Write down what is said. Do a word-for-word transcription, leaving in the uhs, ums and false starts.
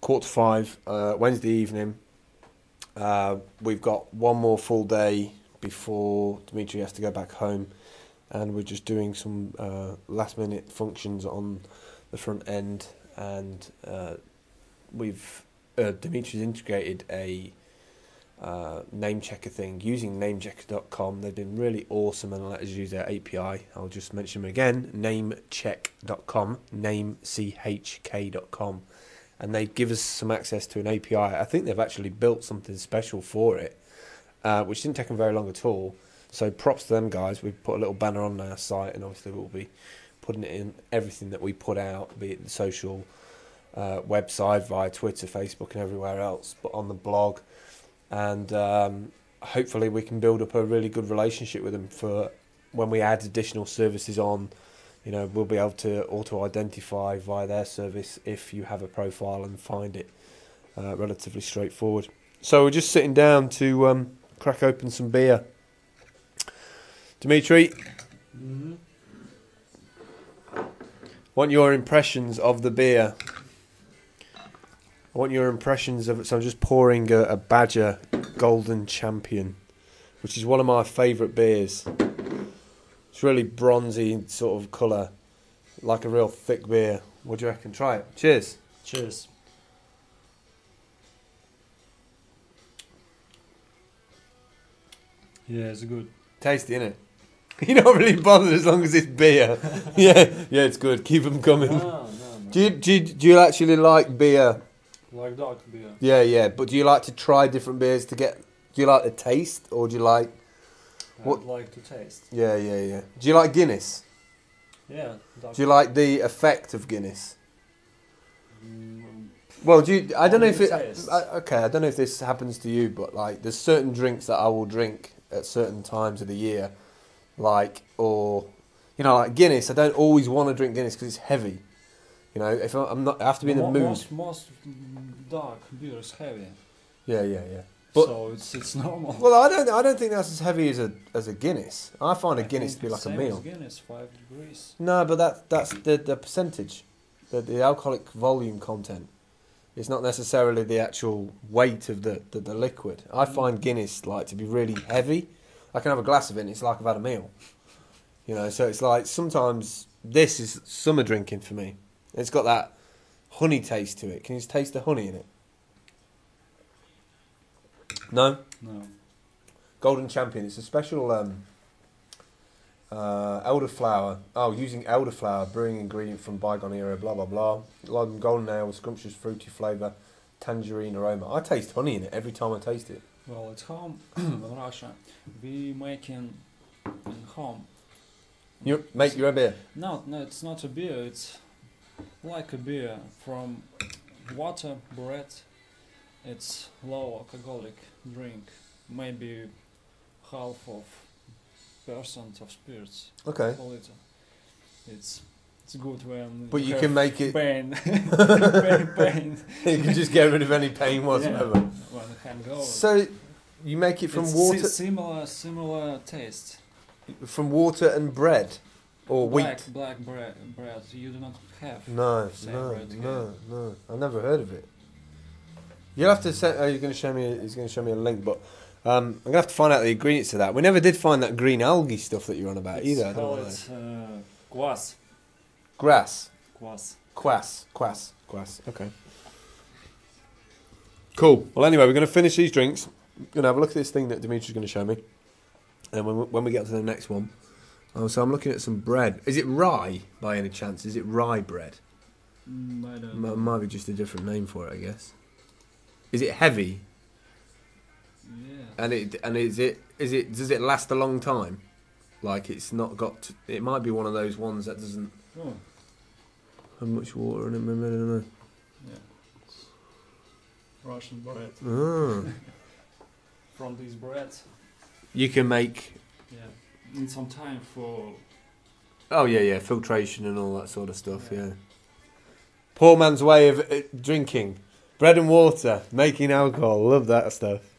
quarter to five, uh, Wednesday evening. Uh, we've got one more full day before Dimitri has to go back home, and we're just doing some uh, last minute functions on the front end, and uh, we've uh, Dimitri's integrated a uh, name checker thing using name checker dot com. They've been really awesome and let us use their A P I. I'll just mention them again: namecheck dot com, namechk dot com. And they give us some access to an A P I. I think they've actually built something special for it, uh, which didn't take them very long at all. So props to them guys. We've put a little banner on our site, and obviously we'll be putting it in everything that we put out, be it the social uh, website, via Twitter, Facebook, and everywhere else, but on the blog. And um, hopefully we can build up a really good relationship with them for when we add additional services on. You know, we'll be able to auto-identify via their service if you have a profile and find it uh, relatively straightforward. So we're just sitting down to um, crack open some beer. Dimitri, Mm-hmm. want your impressions of the beer. I want your impressions of it. So I'm just pouring a, a Badger Golden Champion, which is one of my favourite beers. It's really bronzy sort of colour, like a real thick beer. What do you reckon? Try it. Cheers. Cheers. Yeah, it's good. Tasty, innit? You're not really bothered as long as it's beer. yeah, yeah, it's good. Keep them coming. No, no, no. Do you, do you do you actually like beer? Like dark beer. Yeah, yeah. But do you like to try different beers to get? Do you like the taste, or do you like? What- I'd like to taste. Yeah, yeah, yeah. Do you like Guinness? Yeah. Dark Do you like the effect of Guinness? Mm, Well, do you? I don't know Only if it. taste. I, okay, I don't know if this happens to you, but like, there's certain drinks that I will drink at certain times of the year, like, or you know, like Guinness. I don't always want to drink Guinness because it's heavy. You know, if I- I'm not, I have to be in the mo- mood. Most, most dark beer is heavy. Yeah, yeah, yeah. But- so it's it's normal. Well, I don't. I don't think that's as heavy as a as a Guinness. I find a I Guinness to think be like a same meal. as Guinness, five degrees. No, but that that's the the percentage, the the alcoholic volume content. It's not necessarily the actual weight of the, the, the liquid. I find Guinness like to be really heavy. I can have a glass of it and it's like I've had a meal. You know, so it's like sometimes this is summer drinking for me. It's got that honey taste to it. Can you taste the honey in it? No? No. Golden Champion. It's a special um, uh, elderflower. Oh, using elderflower, brewing ingredient from bygone era, blah, blah, blah. London golden ale, scrumptious fruity flavour, tangerine aroma. I taste honey in it every time I taste it. Well, at home in Russia, we making in home. You make your own beer? No, no, it's not a beer. It's like a beer from water, bread. It's low alcoholic drink, maybe half of percent of spirits Okay. per liter. It's it's good when But you have can make it... pain, pain, pain. you can just get rid of any pain whatsoever. Yeah, when hangover. So, you make it from it's water si- similar, similar taste. from water and bread? Or black, wheat? black bread, bread. You do not have. No, Same no, bread no, no. I've never heard of it. You'll have to send... Oh, you're going to show me... He's going to show me a link, but... Um, I'm going to have to find out the ingredients to that. We never did find that green algae stuff that you're on about It's either. I don't called know. it, uh, kwas. Grass. Kwas. Quass. Quass. Quass. Okay. Cool. Well, anyway, we're going to finish these drinks. We're going to have a look at this thing that Dimitri's going to show me. And when we, when we get to the next one... Oh, so I'm looking at some bread. Is it rye, by any chance? Is it rye bread? Mm, I don't M- know. might be just a different name for it, I guess. Is it heavy? Yeah. And it and is it is it does it last a long time? Like it's not got. To, it might be one of those ones that doesn't Oh, have much water in it. Maybe I don't know. yeah. Russian bread. Ah. From this bread, You can make. yeah, need some time for. Oh yeah, yeah, filtration and all that sort of stuff. Yeah. Yeah. Poor man's way of uh, drinking bread and water, making alcohol. Love that stuff.